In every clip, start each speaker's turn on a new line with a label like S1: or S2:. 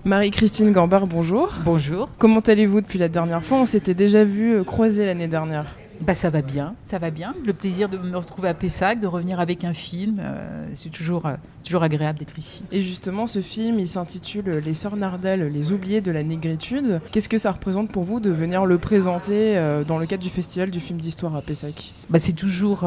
S1: Marie-Christine Gambard, bonjour.
S2: Bonjour.
S1: Comment allez-vous depuis la dernière fois ? On s'était déjà vu croiser l'année dernière.
S2: Ça va bien. Le plaisir de me retrouver à Pessac, de revenir avec un film, c'est toujours agréable d'être ici.
S1: Et justement, ce film, il s'intitule Les Sœurs Nardal, les oubliées de la négritude. Qu'est-ce que ça représente pour vous de venir le présenter dans le cadre du festival du film d'histoire à Pessac ?
S2: C'est toujours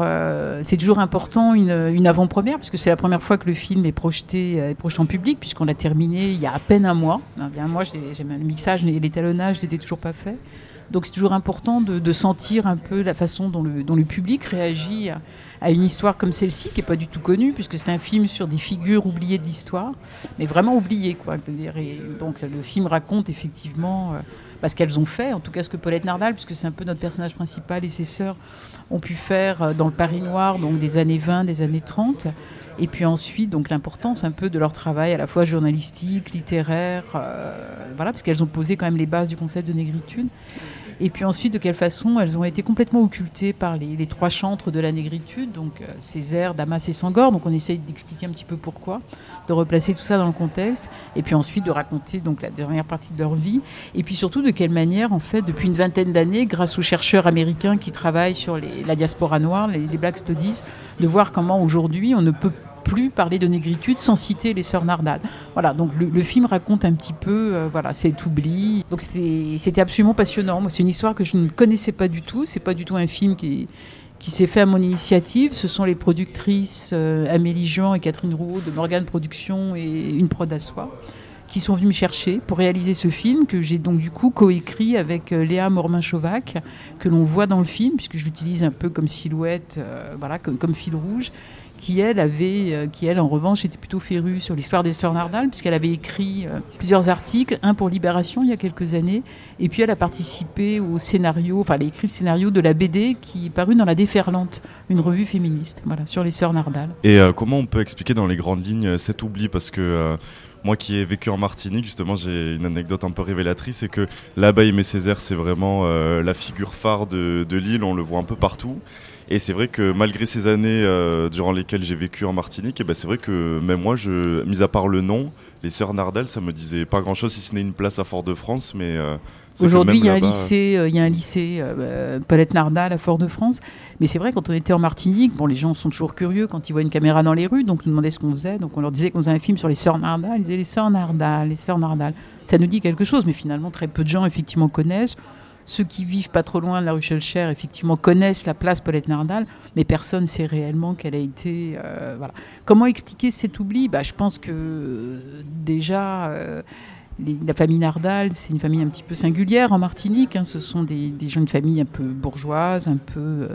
S2: important une avant-première, puisque c'est la première fois que le film est projeté en public, puisqu'on l'a terminé il y a à peine un mois. Il y a un mois, le mixage et l'étalonnage n'étaient toujours pas faits. Donc c'est toujours important de sentir un peu la façon dont le public réagit à une histoire comme celle-ci, qui n'est pas du tout connue, puisque c'est un film sur des figures oubliées de l'histoire, mais vraiment oubliées, quoi. Et donc le film raconte effectivement ce qu'elles ont fait, en tout cas ce que Paulette Nardal, puisque c'est un peu notre personnage principal, et ses sœurs ont pu faire dans le Paris noir, donc des années 20, des années 30. Et puis ensuite, donc l'importance un peu de leur travail à la fois journalistique, littéraire, parce qu'elles ont posé quand même les bases du concept de négritude. Et puis ensuite, de quelle façon elles ont été complètement occultées par les trois chantres de la négritude, donc Césaire, Damas et Senghor. Donc on essaye d'expliquer un petit peu pourquoi, de replacer tout ça dans le contexte, et puis ensuite de raconter donc la dernière partie de leur vie, et puis surtout de quelle manière, en fait, depuis une vingtaine d'années, grâce aux chercheurs américains qui travaillent sur la diaspora noire, les Black Studies, de voir comment aujourd'hui on ne peut plus parler de négritude sans citer les sœurs Nardal. Voilà, donc le film raconte un petit peu cet oubli. Donc c'était absolument passionnant. Moi, c'est une histoire que je ne connaissais pas du tout. C'est pas du tout un film qui s'est fait à mon initiative. Ce sont les productrices Amélie Jean et Catherine Rouault de Morgane Productions et Une Prod à Soi qui sont venues me chercher pour réaliser ce film que j'ai donc du coup coécrit avec Léa Mormin-Chauvac, que l'on voit dans le film, puisque je l'utilise un peu comme silhouette, comme fil rouge, qui elle en revanche était plutôt férue sur l'histoire des sœurs Nardal, puisqu'elle avait écrit plusieurs articles, un pour Libération il y a quelques années, et puis elle a participé au scénario, elle a écrit le scénario de la BD qui est parue dans La Déferlante, une revue féministe, sur les sœurs Nardal.
S3: Et comment on peut expliquer dans les grandes lignes cet oubli, parce que moi qui ai vécu en Martinique, justement, j'ai une anecdote un peu révélatrice, c'est que là-bas, Aimé Césaire, c'est vraiment la figure phare de l'île, on le voit un peu partout. Et c'est vrai que malgré ces années durant lesquelles j'ai vécu en Martinique, c'est vrai que même moi, mis à part le nom, les Sœurs Nardal, ça me disait pas grand-chose, si ce n'est une place à Fort-de-France, mais...
S2: Aujourd'hui, il y a un lycée Paulette Nardal à Fort-de-France. Mais c'est vrai, quand on était en Martinique, les gens sont toujours curieux quand ils voient une caméra dans les rues, donc ils nous demandaient ce qu'on faisait. Donc on leur disait qu'on faisait un film sur les sœurs Nardal. Ils disaient les sœurs Nardal, les sœurs Nardal. Ça nous dit quelque chose, mais finalement, très peu de gens, effectivement, connaissent. Ceux qui vivent pas trop loin de la rue Schœlcher, effectivement, connaissent la place Paulette Nardal, mais personne ne sait réellement qu'elle a été... Comment expliquer cet oubli ? Je pense que déjà... La famille Nardal, c'est une famille un petit peu singulière en Martinique. Ce sont des gens, une famille un peu bourgeoise, un peu...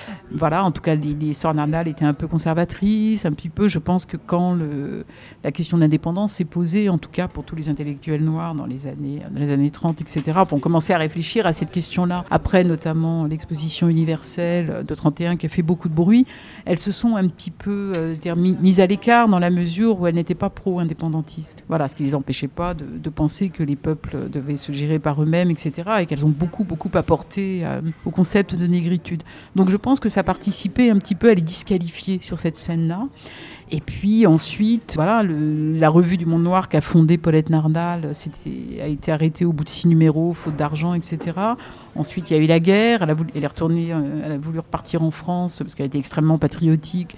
S2: En tout cas, les sœurs Nardal étaient un peu conservatrices, un petit peu. Je pense que quand la question d'indépendance s'est posée, en tout cas pour tous les intellectuels noirs dans les années 30, etc., on commençait à réfléchir à cette question-là. Après, notamment, l'exposition universelle de 31 qui a fait beaucoup de bruit, elles se sont un petit peu mises à l'écart dans la mesure où elles n'étaient pas pro-indépendantistes. Ce qui ne les empêchait pas de penser que les peuples devaient se gérer par eux-mêmes, etc., et qu'elles ont beaucoup apporté au concept de négritude. Donc je pense que ça participait un petit peu à les disqualifier sur cette scène-là. Et puis ensuite, la revue du Monde Noir qu'a fondée Paulette Nardal a été arrêtée au bout de 6 numéros, faute d'argent, etc. Ensuite, il y a eu la guerre. Elle est retournée, elle a voulu repartir en France parce qu'elle était extrêmement patriotique.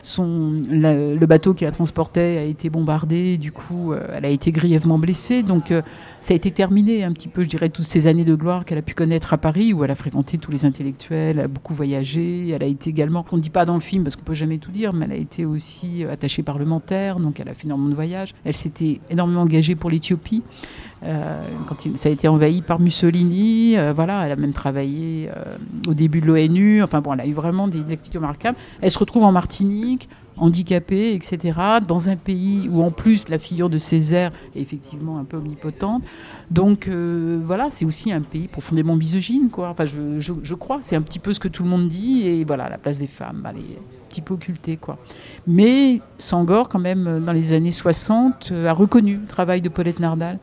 S2: Le bateau qui la transportait a été bombardé. Du coup, elle a été grièvement blessée. Donc, ça a été terminé un petit peu, je dirais, toutes ces années de gloire qu'elle a pu connaître à Paris, où elle a fréquenté tous les intellectuels, elle a beaucoup voyagé. Elle a été également, qu'on ne dit pas dans le film parce qu'on ne peut jamais tout dire, mais elle a été aussi attachée parlementaire, donc elle a fait énormément de voyages. Elle s'était énormément engagée pour l'Éthiopie quand ça a été envahi par Mussolini. Elle a même travaillé au début de l'ONU. Elle a eu vraiment des activités remarquables. Elle se retrouve en Martinique, handicapée, etc., dans un pays où en plus la figure de Césaire est effectivement un peu omnipotente. Donc c'est aussi un pays profondément misogyne, quoi. Je crois, c'est un petit peu ce que tout le monde dit, et la place des femmes, elle est un petit peu occultée, quoi. Mais Senghor, quand même, dans les années 60, a reconnu le travail de Paulette Nardal.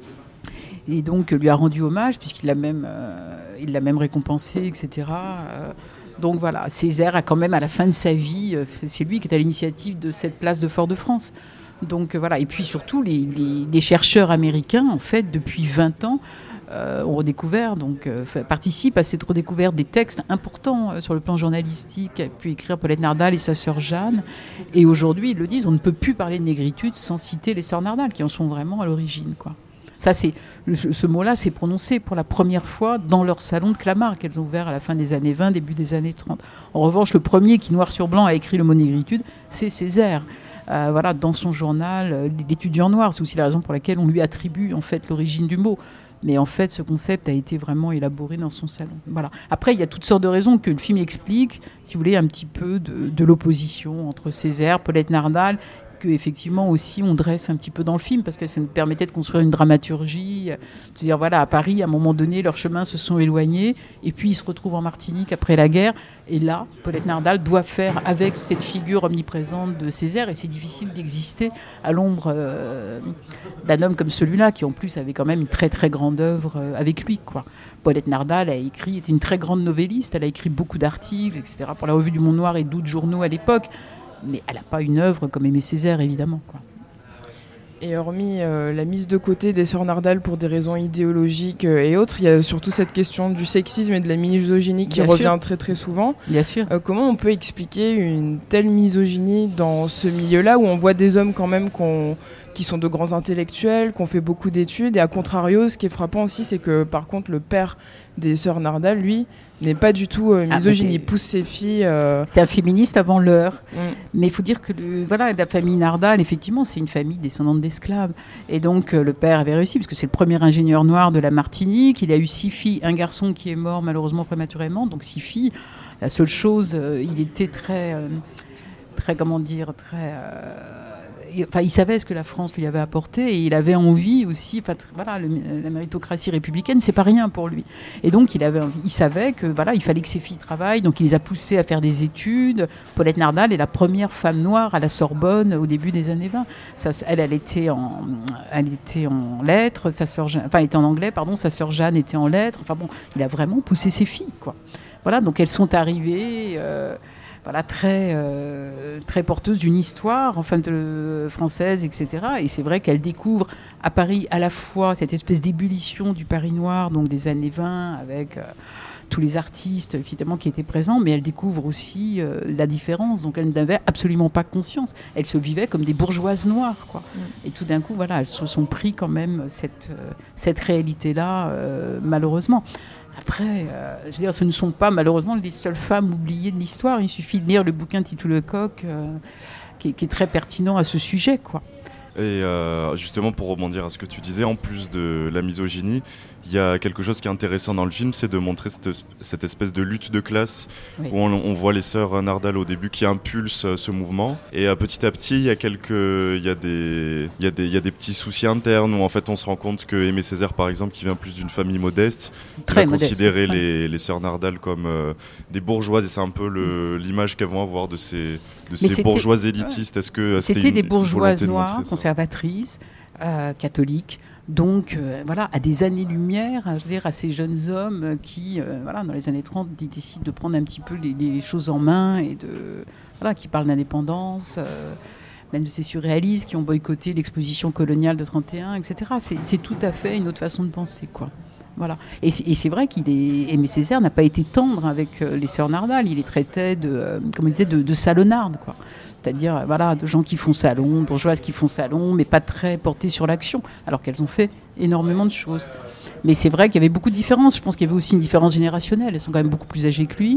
S2: Et donc lui a rendu hommage, puisqu'il l'a même récompensé, etc. Donc Césaire a quand même, à la fin de sa vie, c'est lui qui est à l'initiative de cette place de Fort-de-France. Donc voilà, et puis surtout les chercheurs américains, en fait, depuis 20 ans, ont redécouvert, participent à cette redécouverte des textes importants sur le plan journalistique qu'a pu écrire Paulette Nardal et sa sœur Jeanne. Et aujourd'hui, ils le disent, on ne peut plus parler de négritude sans citer les sœurs Nardal, qui en sont vraiment à l'origine, quoi. Ça, ce mot-là s'est prononcé pour la première fois dans leur salon de Clamart qu'elles ont ouvert à la fin des années 20, début des années 30. En revanche, le premier qui, noir sur blanc, a écrit le mot négritude, c'est Césaire. Voilà, dans son journal, l'étudiant noir. C'est aussi la raison pour laquelle on lui attribue en fait l'origine du mot. Mais en fait, ce concept a été vraiment élaboré dans son salon. Voilà. Après, il y a toutes sortes de raisons que le film explique, si vous voulez, un petit peu de l'opposition entre Césaire, Paulette Nardal, que effectivement aussi on dresse un petit peu dans le film, parce que ça nous permettait de construire une dramaturgie, de dire voilà, à Paris, à un moment donné, leurs chemins se sont éloignés, et puis ils se retrouvent en Martinique après la guerre, et là, Paulette Nardal doit faire avec cette figure omniprésente de Césaire, et c'est difficile d'exister à l'ombre d'un homme comme celui-là, qui en plus avait quand même une très très grande œuvre avec lui, quoi. Paulette Nardal était une très grande novelliste, elle a écrit beaucoup d'articles, etc., pour la Revue du Monde Noir et d'autres journaux à l'époque, mais elle n'a pas une œuvre comme Aimé Césaire, évidemment, quoi.
S1: Et hormis la mise de côté des sœurs Nardal pour des raisons idéologiques et autres, il y a surtout cette question du sexisme et de la misogynie qui revient très très souvent.
S2: Bien sûr.
S1: Comment on peut expliquer une telle misogynie dans ce milieu-là où on voit des hommes quand même qui sont de grands intellectuels, qui ont fait beaucoup d'études, et à contrario, ce qui est frappant aussi, c'est que par contre le père des sœurs Nardal, lui, n'est pas du tout misogyne, il pousse ses filles...
S2: C'était un féministe avant l'heure. Mais il faut dire que la famille Nardal, effectivement, c'est une famille descendante d'esclaves. Et donc le père avait réussi, parce que c'est le premier ingénieur noir de la Martinique. Il a eu 6 filles, un garçon qui est mort malheureusement prématurément, donc 6 filles. La seule chose, il était très il savait ce que la France lui avait apporté, et il avait envie aussi. La méritocratie républicaine, c'est pas rien pour lui. Et donc il savait que il fallait que ses filles travaillent, donc il les a poussées à faire des études. Paulette Nardal est la première femme noire à la Sorbonne au début des années 20. Elle était en lettres, elle était en anglais, pardon. Sa sœur Jeanne était en lettres. Enfin bon, il a vraiment poussé ses filles, quoi. Voilà, donc elles sont arrivées. Très porteuse d'une histoire française, etc. Et c'est vrai qu'elle découvre à Paris à la fois cette espèce d'ébullition du Paris noir, donc des années 20, avec tous les artistes évidemment qui étaient présents, mais elle découvre aussi la différence. Donc elle n'avait absolument pas conscience. Elle se vivait comme des bourgeoises noires, quoi. Et tout d'un coup, elles se sont pris quand même cette réalité-là, malheureusement. Après, ce ne sont pas malheureusement les seules femmes oubliées de l'histoire. Il suffit de lire le bouquin de Titou Lecoq, qui est très pertinent à ce sujet, quoi.
S3: Et justement, pour rebondir à ce que tu disais, en plus de la misogynie, il y a quelque chose qui est intéressant dans le film, c'est de montrer cette espèce de lutte de classe, oui, où on voit les sœurs Nardal au début qui impulsent ce mouvement, et petit à petit il y a des petits soucis internes où en fait on se rend compte que Aimé Césaire, par exemple, qui vient plus d'une famille modeste, va considérer les sœurs Nardal comme des bourgeoises, et c'est un peu l'image qu'elles vont avoir de ces bourgeoises élitistes. Est-ce que
S2: c'était des bourgeoises noires, conservatrices, catholiques, donc à des années-lumière, à ces jeunes hommes qui, dans les années 30, décident de prendre un petit peu les choses en main, et qui parlent d'indépendance, même de ces surréalistes qui ont boycotté l'exposition coloniale de 31, etc. C'est tout à fait une autre façon de penser, quoi. Voilà. Et c'est vrai Aimé Césaire n'a pas été tendre avec les sœurs Nardal. Il les traitait de salonnardes, quoi. C'est-à-dire de gens qui font salon, bourgeoises qui font salon, mais pas très portées sur l'action, alors qu'elles ont fait énormément de choses. Mais c'est vrai qu'il y avait beaucoup de différences. Je pense qu'il y avait aussi une différence générationnelle. Elles sont quand même beaucoup plus âgées que lui.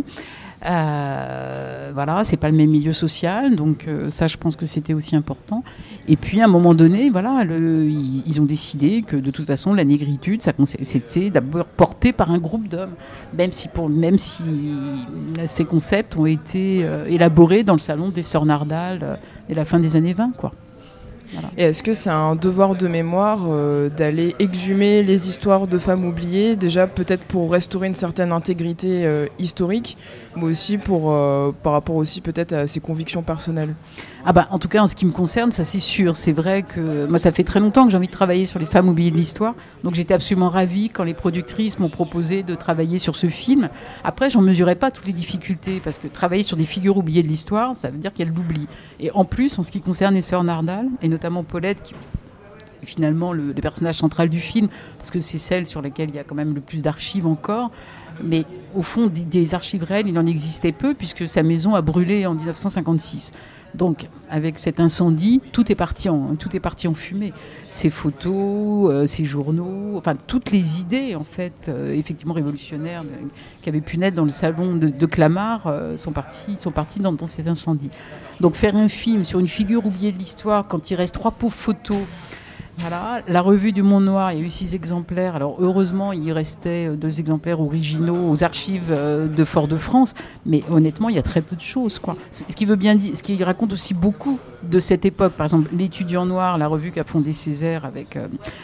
S2: C'est pas le même milieu social, donc ça, je pense que c'était aussi important. Et puis à un moment donné, ils ont décidé que de toute façon la négritude, c'était d'abord porté par un groupe d'hommes, même si ces concepts ont été élaborés dans le salon des sœurs Nardal dès la fin des années 20, quoi. Voilà. Et
S1: est-ce que c'est un devoir de mémoire d'aller exhumer les histoires de femmes oubliées, déjà peut-être pour restaurer une certaine intégrité historique, mais aussi par rapport aussi peut-être à ses convictions personnelles ?
S2: En tout cas, en ce qui me concerne, ça c'est sûr. C'est vrai que moi, ça fait très longtemps que j'ai envie de travailler sur les femmes oubliées de l'histoire. Donc j'étais absolument ravie quand les productrices m'ont proposé de travailler sur ce film. Après, j'en mesurais pas toutes les difficultés, parce que travailler sur des figures oubliées de l'histoire, ça veut dire qu'elles l'oublient. Et en plus, en ce qui concerne les sœurs Nardal, et notamment Paulette, qui est finalement le personnage central du film, parce que c'est celle sur laquelle il y a quand même le plus d'archives encore. Mais au fond, des archives réelles, il en existait peu, puisque sa maison a brûlé en 1956. Donc, avec cet incendie, tout est parti en fumée. Ses photos, ses journaux, enfin toutes les idées, en fait, effectivement révolutionnaires, qui avaient pu naître dans le salon de Clamart, sont partis dans cet incendie. Donc, faire un film sur une figure oubliée de l'histoire, quand il reste 3 pauvres photos. Voilà, la revue du Monde Noir, il y a eu 6 exemplaires. Alors heureusement, il restait 2 exemplaires originaux aux archives de Fort-de-France, mais honnêtement, il y a très peu de choses, quoi. Ce qui veut bien dire, ce qui raconte aussi beaucoup de cette époque. Par exemple, L'Étudiant Noir, la revue qu'a fondée Césaire avec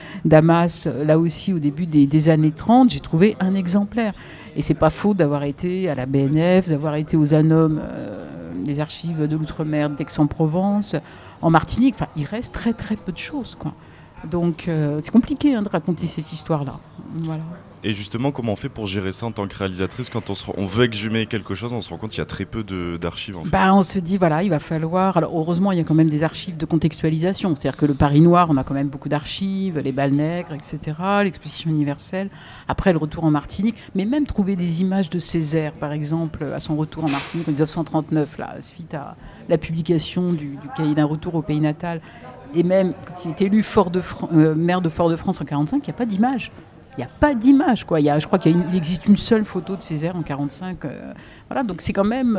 S2: Damas, là aussi au début des années 30, j'ai trouvé un exemplaire. Et c'est pas faux d'avoir été à la BNF, d'avoir été aux ANOM, les archives de l'Outre-mer d'Aix-en-Provence, en Martinique. Enfin, il reste très très peu de choses, quoi. Donc c'est compliqué de raconter cette histoire-là. Voilà.
S3: Et justement, comment on fait pour gérer ça en tant que réalisatrice quand on veut exhumer quelque chose, on se rend compte qu'il y a très peu d'archives en fait.
S2: On se dit, voilà, il va falloir... Alors heureusement, il y a quand même des archives de contextualisation. C'est-à-dire que le Paris Noir, on a quand même beaucoup d'archives, les Balles Nègres, etc., l'exposition universelle. Après, le retour en Martinique. Mais même trouver des images de Césaire, par exemple, à son retour en Martinique en 1939, là, suite à la publication du cahier d'un retour au pays natal. Et même quand il est élu maire de Fort-de-France en 1945, il n'y a pas d'image. Il n'y a pas d'image, quoi. Je crois qu'il existe une seule photo de Césaire en 1945. Voilà, donc c'est quand même...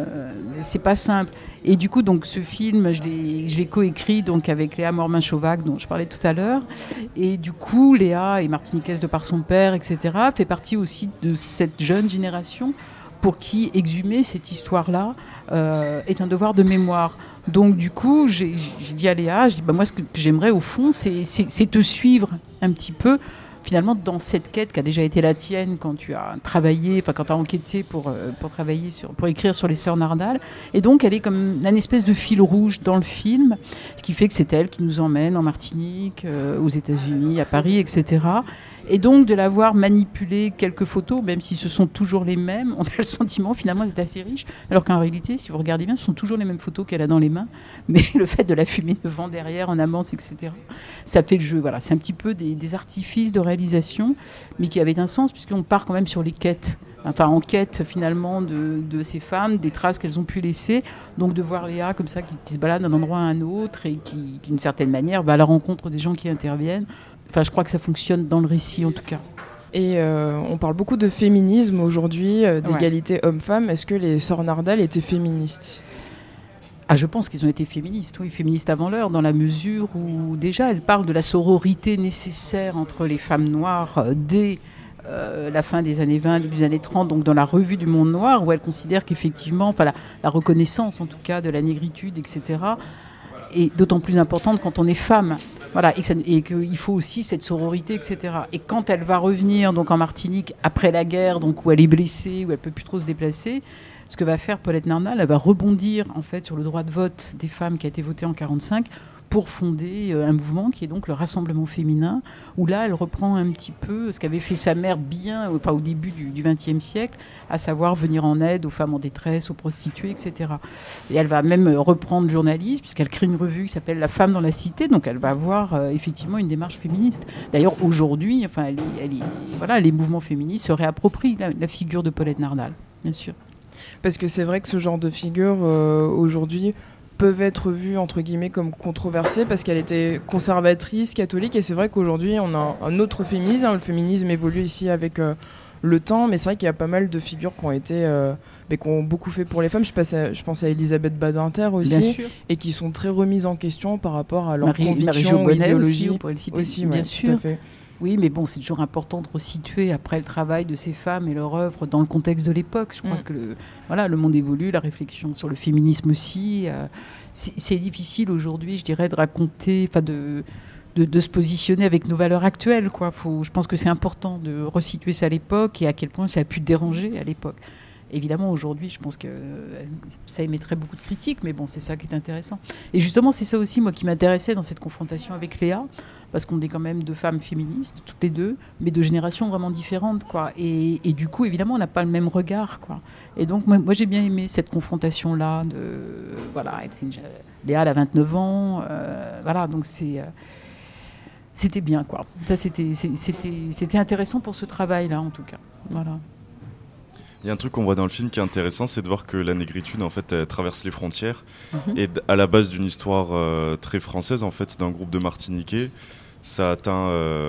S2: c'est pas simple. Et du coup, donc, ce film, je l'ai coécrit donc, avec Léa Mormin-Chauvac, dont je parlais tout à l'heure. Et du coup, Léa est martiniquaise de par son père, etc., fait partie aussi de cette jeune génération pour qui exhumer cette histoire-là est un devoir de mémoire. Donc du coup, j'ai dit à Léa, moi ce que j'aimerais au fond, c'est te suivre un petit peu, finalement, dans cette quête qui a déjà été la tienne quand tu as travaillé, enfin quand tu as enquêté pour écrire sur les sœurs Nardal. Et donc elle est comme une espèce de fil rouge dans le film, ce qui fait que c'est elle qui nous emmène en Martinique, aux États-Unis, à Paris, etc. Et donc de l'avoir manipulé quelques photos, même si ce sont toujours les mêmes, on a le sentiment finalement d'être assez riche, alors qu'en réalité, si vous regardez bien, ce sont toujours les mêmes photos qu'elle a dans les mains, mais le fait de la fumer devant, derrière, en amance, etc., ça fait le jeu. Voilà, c'est un petit peu des artifices de réalisation, mais qui avaient un sens, puisqu'on part quand même sur les quêtes. Enfin, en quête finalement de ces femmes, des traces qu'elles ont pu laisser. Donc de voir Léa comme ça qui se balade d'un endroit à un autre et qui, d'une certaine manière, va à la rencontre des gens qui interviennent. Enfin, je crois que ça fonctionne dans le récit en tout cas.
S1: Et on parle beaucoup de féminisme aujourd'hui, d'égalité homme-femme. Est-ce que les sœurs Nardal étaient féministes ?
S2: Je pense qu'ils ont été féministes, oui, féministes avant l'heure, dans la mesure où déjà elles parlent de la sororité nécessaire entre les femmes noires dès la fin des années 20, début des années 30, donc dans la revue du Monde Noir, où elles considèrent qu'effectivement, enfin la reconnaissance en tout cas de la négritude, etc., est d'autant plus importante quand on est femme. Voilà, et qu'il faut aussi cette sororité, etc. Et quand elle va revenir donc en Martinique après la guerre, donc où elle est blessée, où elle peut plus trop se déplacer, ce que va faire Paulette Nardal, elle va rebondir en fait sur le droit de vote des femmes qui a été voté en 1945 pour fonder un mouvement qui est donc le Rassemblement féminin, où là elle reprend un petit peu ce qu'avait fait sa mère au début du XXe siècle, à savoir venir en aide aux femmes en détresse, aux prostituées, etc. Et elle va même reprendre le journalisme, puisqu'elle crée une revue qui s'appelle La Femme dans la Cité, donc elle va avoir effectivement une démarche féministe. D'ailleurs aujourd'hui, enfin, les mouvements féministes se réapproprient la figure de Paulette Nardal, bien sûr.
S1: Parce que c'est vrai que ce genre de figure aujourd'hui peuvent être vues entre guillemets comme controversées parce qu'elle était conservatrice, catholique, et c'est vrai qu'aujourd'hui on a un autre féminisme. Le féminisme évolue ici avec le temps, mais c'est vrai qu'il y a pas mal de figures qui ont été qui ont beaucoup fait pour les femmes. Je pense à Elisabeth Badinter aussi, et qui sont très remises en question par rapport à leurs convictions ou idéologies aussi,
S2: bien
S1: ouais,
S2: sûr. Tout à fait. Oui, mais bon, c'est toujours important de resituer après le travail de ces femmes et leur œuvre dans le contexte de l'époque. Je crois que le monde évolue, la réflexion sur le féminisme aussi. C'est difficile aujourd'hui, je dirais, de raconter, de se positionner avec nos valeurs actuelles, quoi. Je pense que c'est important de resituer ça à l'époque et à quel point ça a pu déranger à l'époque. Évidemment, aujourd'hui, je pense que ça émettrait beaucoup de critiques, mais bon, c'est ça qui est intéressant. Et justement, c'est ça aussi, moi, qui m'intéressait dans cette confrontation avec Léa, parce qu'on est quand même deux femmes féministes, toutes les deux, mais de générations vraiment différentes, quoi. Et du coup, évidemment, on n'a pas le même regard, quoi. Et donc, moi j'ai bien aimé cette confrontation-là. Voilà, Léa, elle a 29 ans, voilà, donc c'était bien, quoi. Ça, c'était intéressant pour ce travail-là, en tout cas. Voilà.
S3: Il y a un truc qu'on voit dans le film qui est intéressant, c'est de voir que la négritude, en fait, elle traverse les frontières et à la base d'une histoire très française, en fait, d'un groupe de Martiniquais. Ça atteint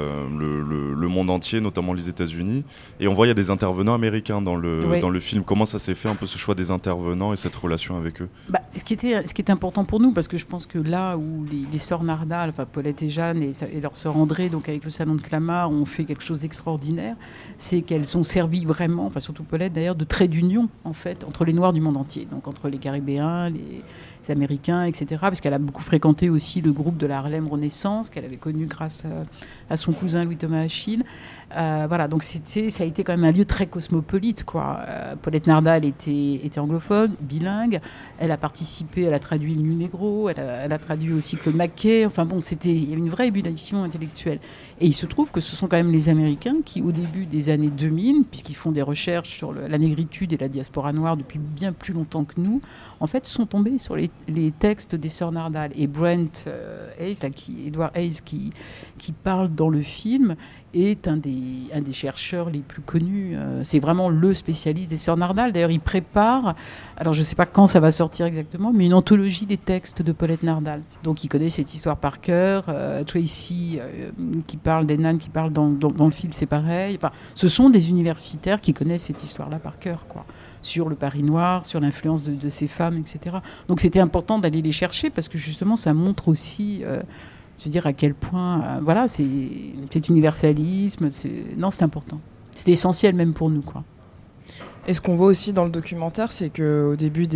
S3: le monde entier, notamment les États-Unis. Et on voit il y a des intervenants américains dans le film. Comment ça s'est fait, un peu ce choix des intervenants et cette relation avec eux?
S2: Ce qui est important pour nous, parce que je pense que là où les sœurs Nardal, enfin Paulette et Jeanne et leur sœur Andrée, donc avec le Salon de Clamart, ont fait quelque chose d'extraordinaire, c'est qu'elles ont servi vraiment, enfin surtout Paulette d'ailleurs, de trait d'union en fait entre les Noirs du monde entier, donc entre les Caribéens, les Américains, etc. Parce qu'elle a beaucoup fréquenté aussi le groupe de la Harlem Renaissance, qu'elle avait connu grâce à son cousin Louis-Thomas Achille. Voilà, donc ça a été quand même un lieu très cosmopolite, quoi. Paulette Nardal était anglophone, bilingue. Elle a participé, elle a traduit le Nu Negro, elle a traduit aussi Claude McKay. Enfin bon, il y avait une vraie ébullition intellectuelle. Et il se trouve que ce sont quand même les Américains qui, au début des années 2000, puisqu'ils font des recherches sur la négritude et la diaspora noire depuis bien plus longtemps que nous, en fait, sont tombés sur les textes des sœurs Nardal. Et Brent Hayes, Edward Hayes, qui parle dans le film, est un des chercheurs les plus connus. C'est vraiment le spécialiste des sœurs Nardal. D'ailleurs, il prépare, alors je ne sais pas quand ça va sortir exactement, mais une anthologie des textes de Paulette Nardal. Donc il connaît cette histoire par cœur. Tracy, qui parle des naines, qui parle dans le film, c'est pareil. Enfin, ce sont des universitaires qui connaissent cette histoire-là par cœur, quoi, sur le Paris noir, sur l'influence de ces femmes, etc. Donc c'était important d'aller les chercher parce que justement, ça montre aussi... se dire à quel point, voilà, cet universalisme, c'est important. C'était essentiel même pour nous, quoi.
S1: Et ce qu'on voit aussi dans le documentaire, c'est qu'au début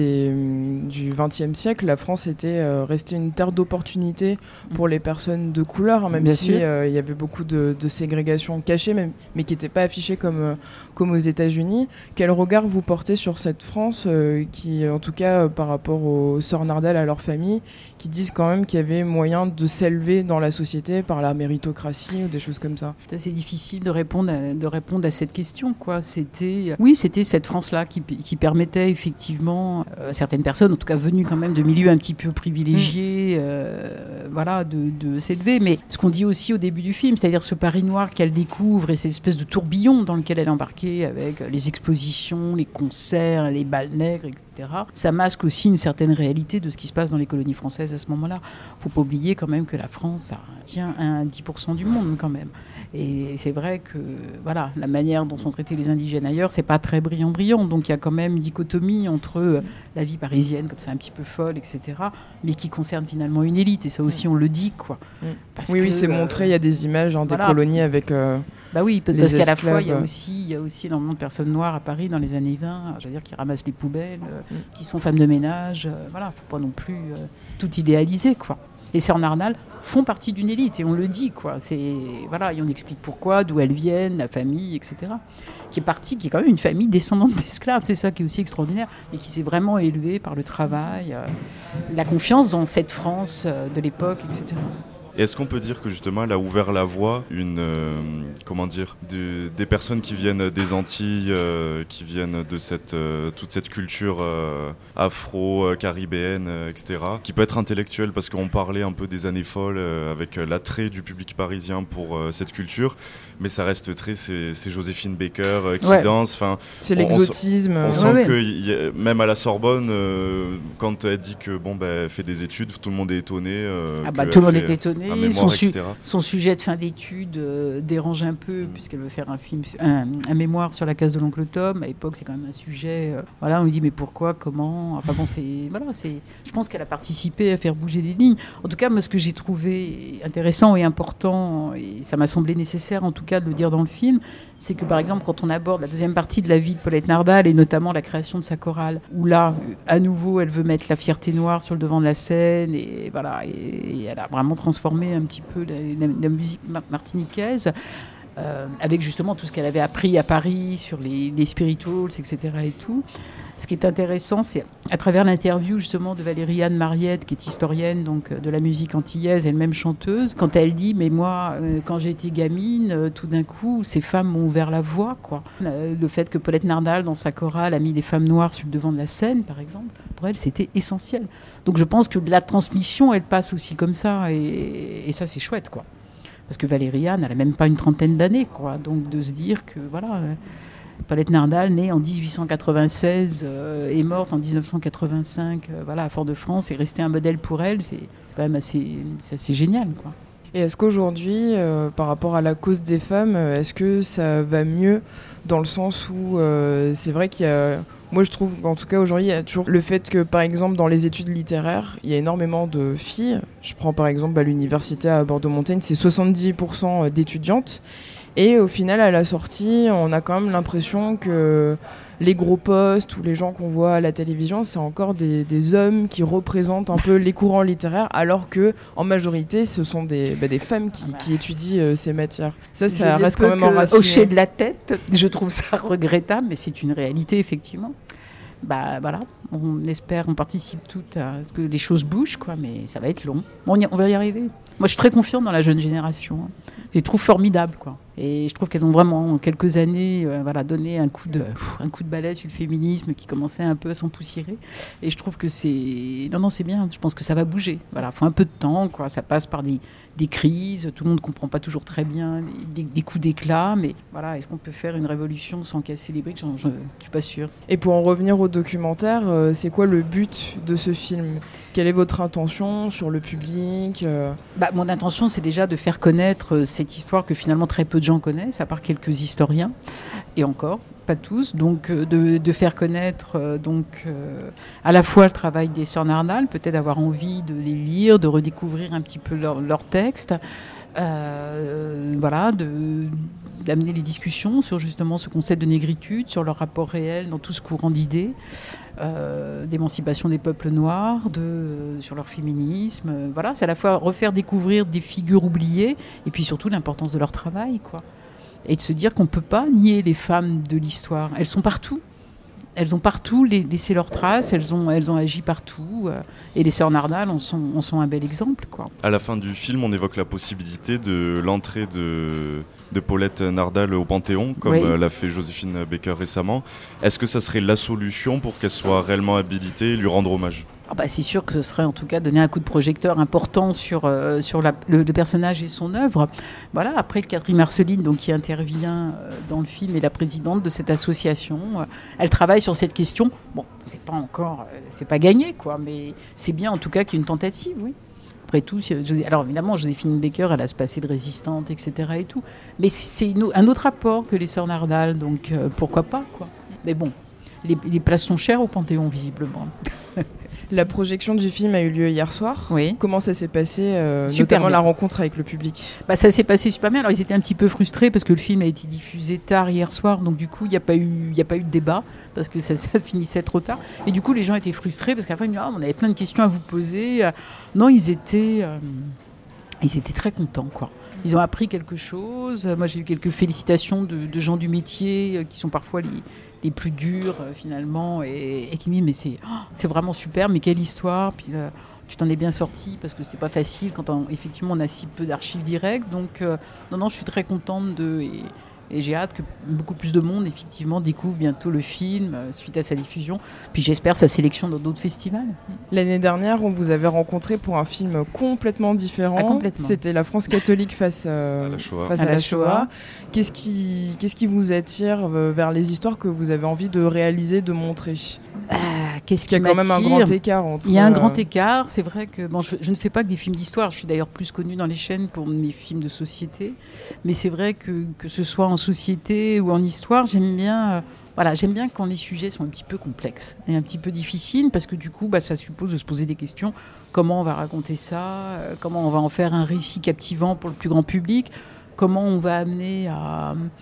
S1: du XXe siècle, la France était restée une terre d'opportunité pour les personnes de couleur, hein, même si il y avait beaucoup de ségrégation cachée, mais qui n'était pas affichée comme aux États-Unis. Quel regard vous portez sur cette France qui, en tout cas, par rapport aux sœurs Nardal, à leur famille, qui disent quand même qu'il y avait moyen de s'élever dans la société par la méritocratie ou des choses comme ça?
S2: C'est difficile de répondre à cette question, quoi. C'était cette France-là qui permettait effectivement à certaines personnes, en tout cas venues quand même de milieux un petit peu privilégiés, voilà, de s'élever. Mais ce qu'on dit aussi au début du film, c'est-à-dire ce Paris noir qu'elle découvre et cette espèce de tourbillon dans lequel elle est embarquée avec les expositions, les concerts, les bals nègres, etc. Ça masque aussi une certaine réalité de ce qui se passe dans les colonies françaises à ce moment-là. Faut pas oublier quand même que la France, ça tient à 10% du monde quand même. Et c'est vrai que voilà, la manière dont sont traités les indigènes ailleurs, c'est pas très brillant. Donc il y a quand même une dichotomie entre la vie parisienne, comme ça un petit peu folle, etc., mais qui concerne finalement une élite. Et ça aussi, on le dit, quoi.
S1: Oui, c'est montré, il y a des images des colonies avec...
S2: oui, parce qu'à la fois, il y a aussi énormément de personnes noires à Paris dans les années 20, je veux dire, qui ramassent les poubelles, qui sont femmes de ménage. Voilà, faut pas non plus tout idéaliser, quoi. Les sœurs Nardal font partie d'une élite, et on le dit, quoi. Voilà, et on explique pourquoi, d'où elles viennent, la famille, etc. Qui est quand même une famille descendante d'esclaves, c'est ça qui est aussi extraordinaire, et qui s'est vraiment élevée par le travail, la confiance dans cette France de l'époque, etc.
S3: Et est-ce qu'on peut dire que justement elle a ouvert la voie des personnes qui viennent des Antilles, qui viennent de toute cette culture afro-caribéenne, etc., qui peut être intellectuelle, parce qu'on parlait un peu des années folles avec l'attrait du public parisien pour cette culture, mais ça reste c'est Joséphine Baker qui danse,
S1: c'est l'exotisme.
S3: On sent que même à la Sorbonne, quand elle dit que elle fait des études, tout le monde est étonné.
S2: Tout le monde est étonné.
S3: Mémoire,
S2: son sujet de fin d'études dérange un peu, puisqu'elle veut faire un mémoire sur la case de l'oncle Tom. À l'époque, c'est quand même un sujet. On lui dit mais pourquoi, comment. Enfin bon, je pense qu'elle a participé à faire bouger les lignes. En tout cas, moi, ce que j'ai trouvé intéressant et important, et ça m'a semblé nécessaire, en tout cas, de le dire dans le film, c'est que par exemple, quand on aborde la deuxième partie de la vie de Paulette Nardal, et notamment la création de sa chorale, où là, à nouveau, elle veut mettre la fierté noire sur le devant de la scène, et voilà, et elle a vraiment transformé un petit peu la musique martiniquaise. avec justement tout ce qu'elle avait appris à Paris sur les spirituals, etc. et tout. Ce qui est intéressant, c'est à travers l'interview justement de Valériane Mariette, qui est historienne donc, de la musique antillaise, elle-même chanteuse, quand elle dit « mais moi, quand j'ai été gamine, tout d'un coup, ces femmes m'ont ouvert la voie ». Le fait que Paulette Nardal, dans sa chorale, a mis des femmes noires sur le devant de la scène, par exemple, pour elle, c'était essentiel. Donc je pense que la transmission, elle passe aussi comme ça, et ça, c'est chouette, quoi. Parce que Valériane, elle n'a même pas une trentaine d'années, quoi. Donc de se dire que, voilà... Paulette Nardal, née en 1896, est morte en 1985 à Fort-de-France, est restée un modèle pour elle. C'est quand même assez génial, quoi.
S1: Et est-ce qu'aujourd'hui, par rapport à la cause des femmes, est-ce que ça va mieux dans le sens où c'est vrai qu'il y a... Moi, je trouve qu'en tout cas, aujourd'hui, il y a toujours le fait que, par exemple, dans les études littéraires, il y a énormément de filles. Je prends par exemple à l'université à Bordeaux-Montaigne, c'est 70% d'étudiantes. Et au final, à la sortie, on a quand même l'impression que les gros postes ou les gens qu'on voit à la télévision, c'est encore des hommes qui représentent un peu les courants littéraires, alors que en majorité, ce sont des femmes qui étudient ces matières. Ça reste quand même enraciné.
S2: Hocher de la tête, je trouve ça regrettable, mais c'est une réalité, effectivement. Voilà, on participe toutes à ce que les choses bougent, quoi, mais ça va être long. On va y arriver. Moi, je suis très confiante dans la jeune génération. Je les trouve formidables, quoi. Et je trouve qu'elles ont vraiment, en quelques années, donné un coup de balai sur le féminisme qui commençait un peu à s'empoussiérer. Et je trouve que c'est... Non, c'est bien. Je pense que ça va bouger. Voilà, faut un peu de temps, quoi. Ça passe par des crises. Tout le monde ne comprend pas toujours très bien des coups d'éclat. Mais voilà, est-ce qu'on peut faire une révolution sans casser les briques ? Je ne suis pas sûre.
S1: Et pour en revenir au documentaire, c'est quoi le but de ce film ? Quelle est votre intention sur le public ?
S2: Mon intention, c'est déjà de faire connaître cette histoire que finalement très peu de gens connaissent, à part quelques historiens, et encore, pas tous. Donc, de faire connaître à la fois le travail des sœurs Nardal, peut-être avoir envie de les lire, de redécouvrir un petit peu leurs textes, d'amener les discussions sur justement ce concept de négritude, sur leur rapport réel dans tout ce courant d'idées, d'émancipation des peuples noirs, sur leur féminisme. C'est à la fois refaire découvrir des figures oubliées et puis surtout l'importance de leur travail, quoi. Et de se dire qu'on ne peut pas nier les femmes de l'histoire. Elles sont partout. Elles ont partout laissé leurs traces, elles ont agi partout. Et les sœurs Nardal en sont un bel exemple, quoi.
S3: À la fin du film, on évoque la possibilité de l'entrée de Paulette Nardal au Panthéon, comme l'a fait Joséphine Baker récemment. Est-ce que ça serait la solution pour qu'elle soit réellement habilitée et lui rendre hommage ?
S2: C'est sûr que ce serait en tout cas donner un coup de projecteur important sur le personnage et son œuvre. Voilà. Après, Catherine Marceline, donc, qui intervient dans le film, est la présidente de cette association. Elle travaille sur cette question. Bon, c'est pas gagné, quoi, mais c'est bien en tout cas qu'il y ait une tentative, oui. Après tout, alors évidemment, Joséphine Baker, elle a ce passé de résistante, etc. et tout. Mais c'est un autre rapport que les sœurs Nardal, donc pourquoi pas, quoi. Mais bon, les places sont chères au Panthéon, visiblement.
S1: La projection du film a eu lieu hier soir.
S2: Oui.
S1: Comment ça s'est passé, notamment la rencontre avec le public ?
S2: Ça s'est passé super bien. Alors ils étaient un petit peu frustrés parce que le film a été diffusé tard hier soir, donc du coup il n'y a pas eu de débat parce que ça finissait trop tard. Et du coup les gens étaient frustrés parce qu'à la fin ils disaient on avait plein de questions à vous poser. Non, ils étaient très contents, quoi. Ils ont appris quelque chose. Moi, j'ai eu quelques félicitations de gens du métier qui sont parfois les plus durs, finalement, et qui me disent mais c'est vraiment super, mais quelle histoire. Puis tu t'en es bien sorti parce que c'était pas facile quand effectivement on a si peu d'archives directes. Donc non, je suis très contente et j'ai hâte que beaucoup plus de monde, effectivement, découvre bientôt le film suite à sa diffusion. Puis j'espère sa sélection dans d'autres festivals.
S1: L'année dernière, on vous avait rencontré pour un film complètement différent.
S2: Complètement.
S1: C'était La France catholique face à la Shoah. Qu'est-ce qui vous attire vers les histoires que vous avez envie de réaliser, de montrer ?
S2: Qu'est-ce
S1: qu'il y a quand même un grand écart entre...
S2: Il y a un grand écart, c'est vrai que je ne fais pas que des films d'histoire, je suis d'ailleurs plus connue dans les chaînes pour mes films de société, mais c'est vrai que ce soit en société ou en histoire, j'aime bien quand les sujets sont un petit peu complexes et un petit peu difficiles, parce que du coup, ça suppose de se poser des questions. Comment on va raconter ça ? Comment on va en faire un récit captivant pour le plus grand public ? Comment on va amener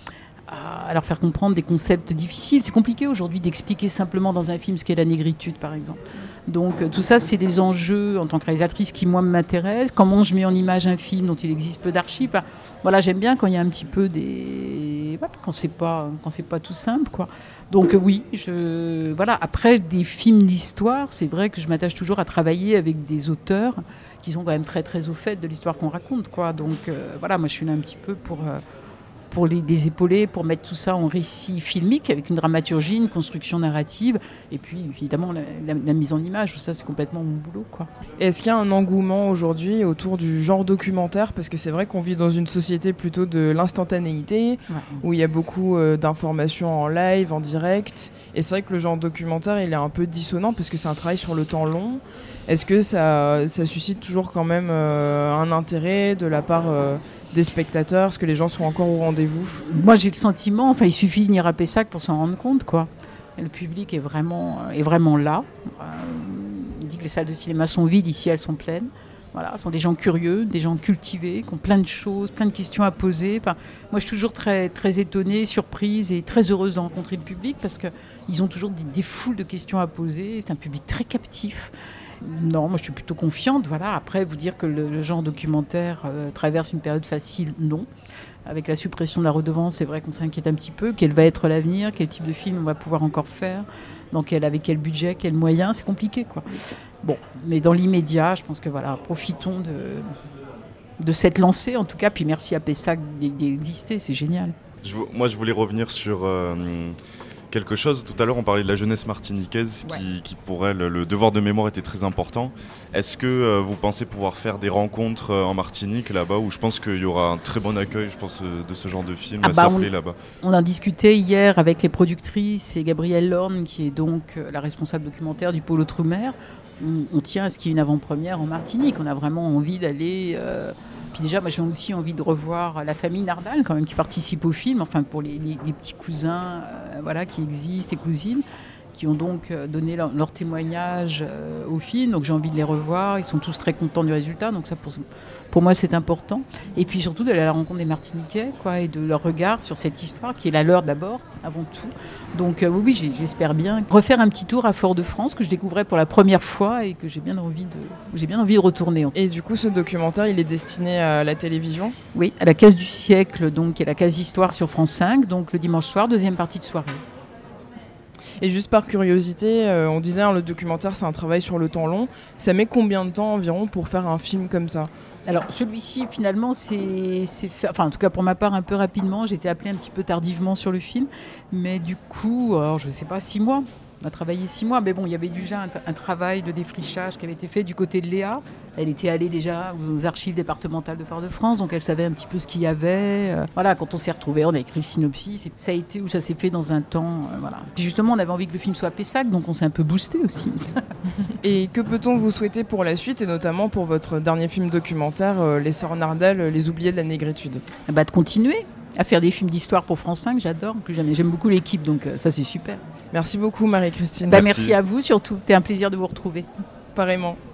S2: à leur faire comprendre des concepts difficiles. C'est compliqué aujourd'hui d'expliquer simplement dans un film ce qu'est la négritude, par exemple. Donc tout ça, c'est des enjeux en tant que réalisatrice qui, moi, m'intéressent. Comment je mets en image un film dont il existe peu d'archives. Enfin, voilà, j'aime bien quand il y a un petit peu des... Voilà, quand c'est pas tout simple, quoi. Donc oui, voilà. Après, des films d'histoire, c'est vrai que je m'attache toujours à travailler avec des auteurs qui sont quand même très, très au fait de l'histoire qu'on raconte, quoi. Donc voilà, moi, je suis là un petit peu pour les épauler, pour mettre tout ça en récit filmique avec une dramaturgie, une construction narrative et puis évidemment la mise en image. Tout ça, c'est complètement mon boulot, quoi.
S1: Est-ce qu'il y a un engouement aujourd'hui autour du genre documentaire ? Parce que c'est vrai qu'on vit dans une société plutôt de l'instantanéité, où il y a beaucoup d'informations en live, en direct. Et c'est vrai que le genre documentaire, il est un peu dissonant parce que c'est un travail sur le temps long. Est-ce que ça suscite toujours quand même un intérêt de la part des spectateurs, est-ce que les gens sont encore au rendez-vous ?
S2: Moi, j'ai le sentiment, il suffit de venir à Pessac pour s'en rendre compte, quoi. Le public est vraiment là. Il dit que les salles de cinéma sont vides, ici elles sont pleines. Voilà, ce sont des gens curieux, des gens cultivés, qui ont plein de choses, plein de questions à poser. Enfin, moi, je suis toujours très, très étonnée, surprise et très heureuse de rencontrer le public parce qu'ils ont toujours des foules de questions à poser. C'est un public très captif. Non, moi je suis plutôt confiante. Voilà. Après, vous dire que le genre documentaire traverse une période facile, non. Avec la suppression de la redevance, c'est vrai qu'on s'inquiète un petit peu. Quel va être l'avenir ? Quel type de film on va pouvoir encore faire ? Avec quel budget, quels moyens ? C'est compliqué, quoi. Bon, mais dans l'immédiat, je pense que voilà, profitons de cette lancée en tout cas. Puis merci à Pessac d'exister, c'est génial.
S3: Moi, je voulais revenir sur quelque chose. Tout à l'heure, on parlait de la jeunesse martiniquaise qui pour elle, le devoir de mémoire était très important. Est-ce que vous pensez pouvoir faire des rencontres en Martinique, là-bas, où je pense qu'il y aura un très bon accueil, je pense, de ce genre de film à s'appeler là-bas ?
S2: On en discutait hier avec les productrices et Gabrielle Lorne, qui est donc la responsable documentaire du pôle Outre-mer. On tient à ce qu'il y ait une avant-première en Martinique. On a vraiment envie d'aller... Puis déjà, moi, j'ai aussi envie de revoir la famille Nardal, quand même, qui participe au film, enfin pour les petits cousins qui existent, et cousines, qui ont donc donné leur témoignage au film. Donc j'ai envie de les revoir. Ils sont tous très contents du résultat. Donc ça, pour moi, c'est important. Et puis surtout d'aller à la rencontre des Martiniquais, quoi, et de leur regard sur cette histoire qui est la leur d'abord, avant tout. Donc oui, j'espère bien refaire un petit tour à Fort-de-France que je découvrais pour la première fois et que j'ai bien envie de retourner.
S1: Et du coup, ce documentaire, il est destiné à la télévision ?
S2: Oui, à la Case du siècle, donc, qui est la Case Histoire sur France 5, donc le dimanche soir, deuxième partie de soirée.
S1: Et juste par curiosité, on disait le documentaire c'est un travail sur le temps long. Ça met combien de temps environ pour faire un film comme ça ?
S2: Alors celui-ci finalement c'est fait, enfin en tout cas pour ma part un peu rapidement. J'ai été appelée un petit peu tardivement sur le film, mais du coup, alors je ne sais pas, 6 mois. On a travaillé 6 mois, mais bon, il y avait déjà un travail de défrichage qui avait été fait du côté de Léa. Elle était allée déjà aux archives départementales de Fort-de-France, donc elle savait un petit peu ce qu'il y avait. Voilà, quand on s'est retrouvés, on a écrit le synopsis. Ça a été où ça s'est fait dans un temps. Voilà. Puis justement, on avait envie que le film soit à Pessac, donc on s'est un peu boosté aussi.
S1: Et que peut-on vous souhaiter pour la suite, et notamment pour votre dernier film documentaire, Les Sœurs Nardal, Les Oubliés de la négritude ?
S2: De continuer à faire des films d'histoire pour France 5, j'adore. Plus jamais, j'aime beaucoup l'équipe, donc ça c'est super.
S1: Merci beaucoup Marie-Christine.
S2: Merci à vous surtout, c'était un plaisir de vous retrouver.
S1: Pareillement.